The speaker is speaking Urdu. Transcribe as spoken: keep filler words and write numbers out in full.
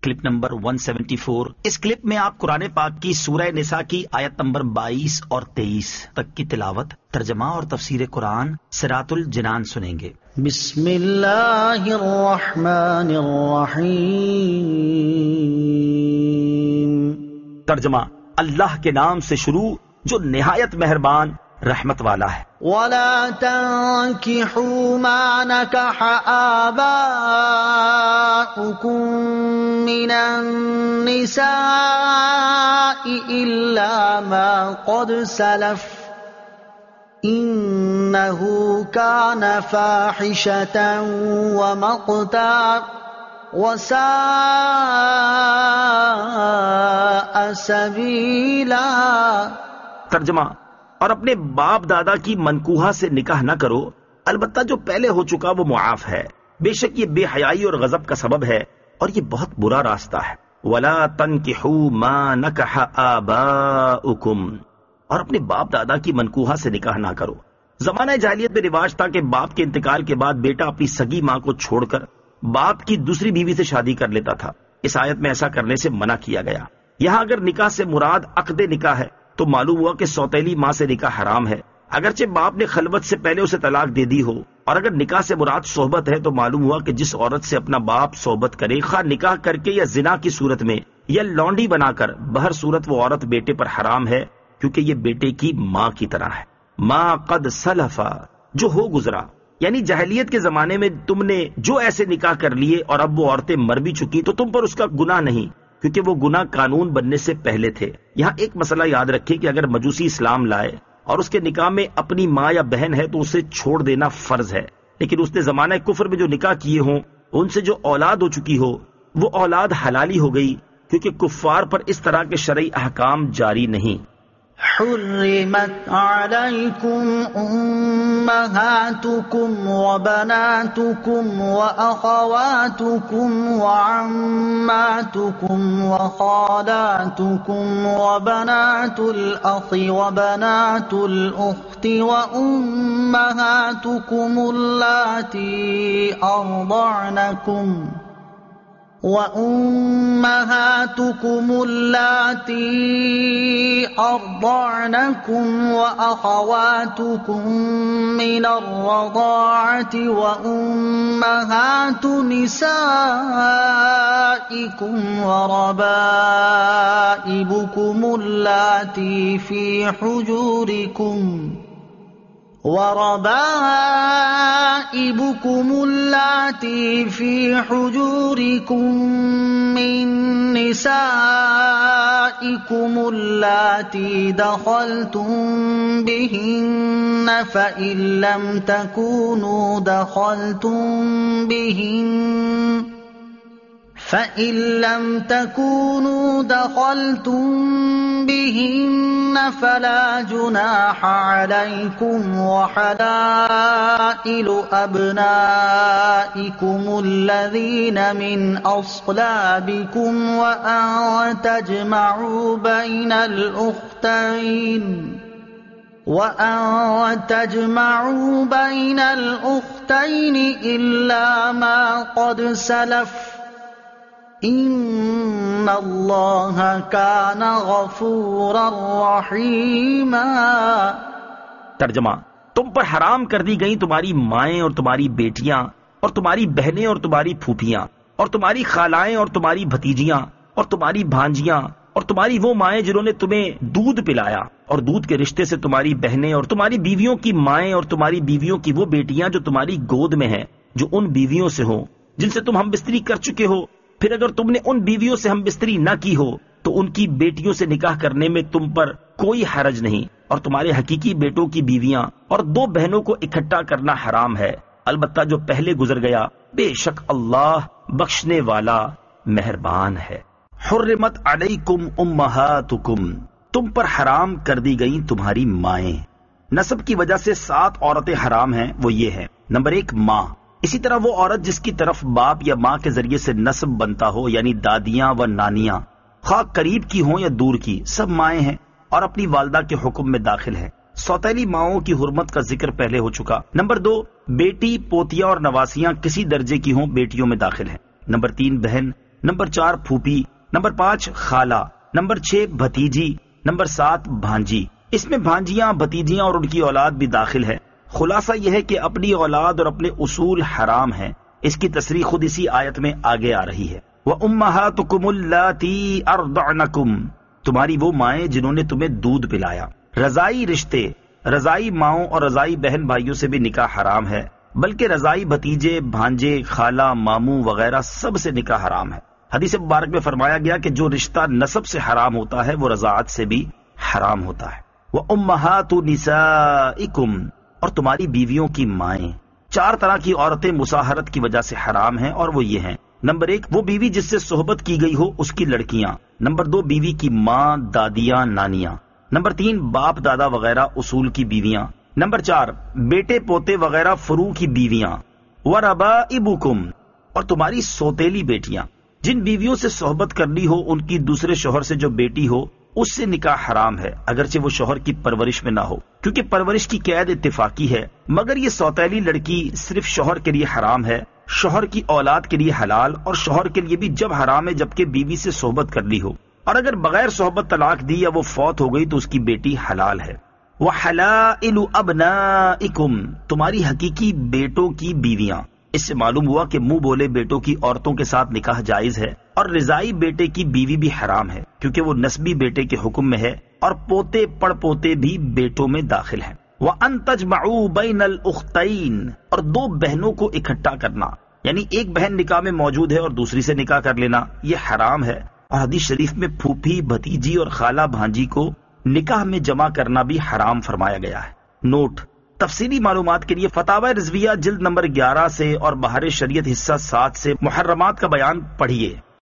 کلپ نمبر ایک سو چوہتر۔ اس کلپ میں آپ قرآن پاک کی سورہ نساء کی آیت نمبر بائیس اور تیئیس تک کی تلاوت، ترجمہ اور تفسیر قرآن صراط الجنان سنیں گے۔ بسم اللہ الرحمن الرحیم۔ ترجمہ، اللہ کے نام سے شروع جو نہایت مہربان رحمت والا ہے۔ وَلَا تَنكِحُوا مَا نَكَحَ آبَاؤُكُم مِّنَ النِّسَاءِ إِلَّا مَا قَدْ سَلَفَ إِنَّهُ كَانَ فَاحِشَةً وَمَقْتًا وَسَاءَ سَبِيلًا۔ ترجمہ، اور اپنے باپ دادا کی منکوحہ سے نکاح نہ کرو، البتہ جو پہلے ہو چکا وہ معاف ہے، بے شک یہ بے حیائی اور غضب کا سبب ہے اور یہ بہت برا راستہ ہے۔ وَلَا تَنكِحُوا مَا نَكَحَ آبَاؤُكُمْ، اور اپنے باپ دادا کی منکوحہ سے نکاح نہ کرو۔ زمانہ جاہلیت میں رواج تھا کہ باپ کے انتقال کے بعد بیٹا اپنی سگی ماں کو چھوڑ کر باپ کی دوسری بیوی سے شادی کر لیتا تھا۔ اس آیت میں ایسا کرنے سے منع کیا گیا۔ یہاں اگر نکاح سے مراد عقد نکاح ہے تو معلوم ہوا کہ سوتیلی ماں سے نکاح حرام ہے، اگرچہ باپ نے خلوت سے پہلے اسے طلاق دے دی ہو۔ اور اگر نکاح سے مراد صحبت ہے تو معلوم ہوا کہ جس عورت سے اپنا باپ صحبت کرے، خواہ نکاح کر کے یا زنا کی صورت میں یا لونڈی بنا کر، بہر صورت وہ عورت بیٹے پر حرام ہے، کیونکہ یہ بیٹے کی ماں کی طرح ہے۔ ما قد سلفا، جو ہو گزرا، یعنی جاہلیت کے زمانے میں تم نے جو ایسے نکاح کر لیے اور اب وہ عورتیں مر بھی چکی تو تم پر اس کا گناہ نہیں، کیونکہ وہ گناہ قانون بننے سے پہلے تھے۔ یہاں ایک مسئلہ یاد رکھیں کہ اگر مجوسی اسلام لائے اور اس کے نکاح میں اپنی ماں یا بہن ہے تو اسے چھوڑ دینا فرض ہے، لیکن اس نے زمانہ کفر میں جو نکاح کیے ہوں ان سے جو اولاد ہو چکی ہو وہ اولاد حلالی ہو گئی، کیونکہ کفار پر اس طرح کے شرعی احکام جاری نہیں۔ حرمت علیکم امہاتکم وبناتکم واخواتکم وعماتکم وخالاتکم وبنات الاخ وبنات الاخت وامہاتکم اللاتی ارضعنکم وَأُمَّهَاتُكُمُ اللَّاتِي أَرْضَعْنَكُمْ وَأَخَوَاتُكُم مِّنَ الرَّضَاعَةِ وَأُمَّهَاتُ نِسَائِكُمْ وَرَبَائِبُكُمُ اللَّاتِي فِي حُجُورِكُمْ وَرَبَائِبُكُمُ اللَّاتِي فِي حُجُورِكُم مِّن نِّسَائِكُمُ اللَّاتِي دَخَلْتُم بِهِنَّ فَإِن لَّمْ تَكُونُوا دَخَلْتُم بِهِنَّ فَإِن لَّمْ تَكُونُوا دَخَلْتُم بِهِنَّ فَلَا جُنَاحَ عَلَيْكُمْ وَحَلَائِلُ أَبْنَائِكُمُ الَّذِينَ مِنْ أَصْلَابِكُمْ وَأَن تَجْمَعُوا بَيْنَ الْأُخْتَيْنِ وَأَن تَجْمَعُوا بَيْنَ الْأُخْتَيْنِ إِلَّا مَا قَدْ سَلَفَ ان اللہ کان غفورا رحیما۔ ترجمہ، تم پر حرام کر دی گئی تمہاری مائیں اور تمہاری بیٹیاں اور تمہاری بہنیں اور تمہاری پھوپھیاں اور تمہاری خالائیں اور تمہاری بھتیجیاں اور تمہاری بھانجیاں اور تمہاری وہ مائیں جنہوں نے تمہیں دودھ پلایا، اور دودھ کے رشتے سے تمہاری بہنیں اور تمہاری بیویوں کی مائیں اور تمہاری بیویوں کی وہ بیٹیاں جو تمہاری گود میں ہیں، جو ان بیویوں سے ہوں جن سے تم ہم بستری کر چکے ہو۔ پھر اگر تم نے ان بیویوں سے ہم بستری نہ کی ہو تو ان کی بیٹیوں سے نکاح کرنے میں تم پر کوئی حرج نہیں، اور تمہارے حقیقی بیٹوں کی بیویاں اور دو بہنوں کو اکٹھا کرنا حرام ہے، البتہ جو پہلے گزر گیا، بے شک اللہ بخشنے والا مہربان ہے۔ حرمت علیکم امہاتکم، تم پر حرام کر دی گئی تمہاری مائیں۔ نسب کی وجہ سے سات عورتیں حرام ہیں، وہ یہ ہیں۔ نمبر ایک، ماں۔ اسی طرح وہ عورت جس کی طرف باپ یا ماں کے ذریعے سے نسب بنتا ہو، یعنی دادیاں و نانیاں، خواہ قریب کی ہوں یا دور کی، سب مائیں ہیں اور اپنی والدہ کے حکم میں داخل ہیں۔ سوتیلی ماؤں کی حرمت کا ذکر پہلے ہو چکا۔ نمبر دو، بیٹی، پوتیاں اور نواسیاں کسی درجے کی ہوں بیٹیوں میں داخل ہیں۔ نمبر تین، بہن، نمبر چار پھوپھی، نمبر پانچ خالہ، نمبر چھ بھتیجی، نمبر سات بھانجی۔ اس میں بھانجیاں، بھتیجیاں اور ان کی اولاد بھی داخل ہے۔ خلاصہ یہ ہے کہ اپنی اولاد اور اپنے اصول حرام ہیں۔ اس کی تصریح خود اسی آیت میں آگے آ رہی ہے۔ وَأُمَّهَاتُكُمُ اللَّاتِي أَرْضَعْنَكُمْ، تمہاری وہ مائیں جنہوں نے تمہیں دودھ پلایا۔ رضائی رشتے، رضائی ماؤں اور رضائی بہن بھائیوں سے بھی نکاح حرام ہے، بلکہ رضائی بھتیجے، بھانجے، خالہ، ماموں وغیرہ سب سے نکاح حرام ہے۔ حدیث مبارک میں فرمایا گیا کہ جو رشتہ نسب سے حرام ہوتا ہے وہ رضاعت سے بھی حرام ہوتا ہے۔ وَأُمَّهَاتُ نِسَائِكُمْ، اور تمہاری بیویوں کی مائیں۔ چار طرح کی عورتیں مصاہرت کی وجہ سے حرام ہیں، اور وہ یہ ہیں: نمبر ایک، وہ بیوی جس سے صحبت کی گئی ہو اس کی لڑکیاں۔ نمبر دو، بیوی کی ماں، دادیاں، نانیاں۔ نمبر تین، باپ دادا وغیرہ اصول کی بیویاں۔ نمبر چار، بیٹے پوتے وغیرہ فروع کی بیویاں۔ وَرَبَائِبُكُمْ، اور تمہاری سوتیلی بیٹیاں۔ جن بیویوں سے صحبت کرنی ہو ان کی دوسرے شوہر سے جو بیٹی ہو اس سے نکاح حرام ہے، اگرچہ وہ شوہر کی پرورش میں نہ ہو، کیونکہ پرورش کی قید اتفاقی ہے، مگر یہ سوتیلی لڑکی صرف شوہر کے لیے حرام ہے، شوہر کی اولاد کے لیے حلال، اور شوہر کے لیے بھی جب حرام ہے جبکہ بیوی سے صحبت کر لی ہو، اور اگر بغیر صحبت طلاق دی یا وہ فوت ہو گئی تو اس کی بیٹی حلال ہے۔ وَحَلَائِلُ أَبْنَائِكُمْ، تمہاری حقیقی بیٹوں کی بیویاں۔ اس سے معلوم ہوا کہ منہ بولے بیٹوں کی عورتوں کے ساتھ نکاح جائز ہے، اور رضائی بیٹے کی بیوی بھی حرام ہے کیونکہ وہ نسبی بیٹے کے حکم میں ہے، اور پوتے پڑ پوتے بھی بیٹوں میں داخل ہیں۔ وَأَن تَجْمَعُوا بَيْنَ الْأُخْتَيْنِ، اور دو بہنوں کو اکٹھا کرنا، یعنی ایک بہن نکاح میں موجود ہے اور دوسری سے نکاح کر لینا، یہ حرام ہے۔ اور حدیث شریف میں پھوپھی، بھتیجی اور خالہ بھانجی کو نکاح میں جمع کرنا بھی حرام فرمایا گیا ہے۔ نوٹ: تفصیلی معلومات کے لیے فتاوی رضویہ جلد نمبر گیارہ سے اور بہار شریعت حصہ سات سے محرمات کا بیان پڑھیے۔